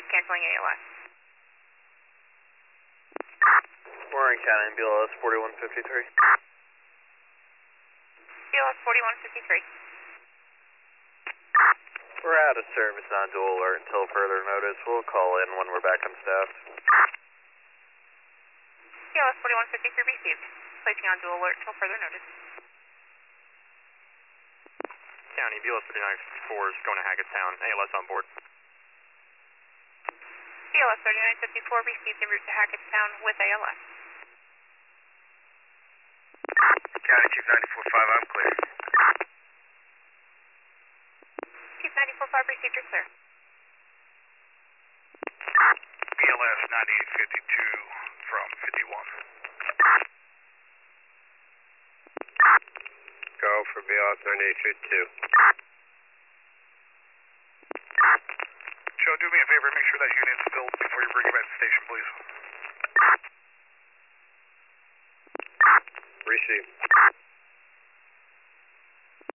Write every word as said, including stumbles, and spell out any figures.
received, canceling A L S. Warren County, B L S forty-one fifty-three. B L S forty-one fifty-three. We're out of service on dual alert until further notice. We'll call in when we're back on staff. B L S forty-one fifty-three received. Placing on dual alert until further notice. County, B L S thirty-nine fifty-four is going to Hackettstown. A L S on board. B L S thirty-nine fifty-four received en route to Hackettstown with A L S. County Chief ninety-four five, I'm clear. Chief ninety-four five received, you're clear. B L S ninety-eight fifty-two from fifty-one. Go for B L S ninety-eight fifty-two. Joe, do me a favor, make sure that unit's filled before you bring it back to the station, please. Receive.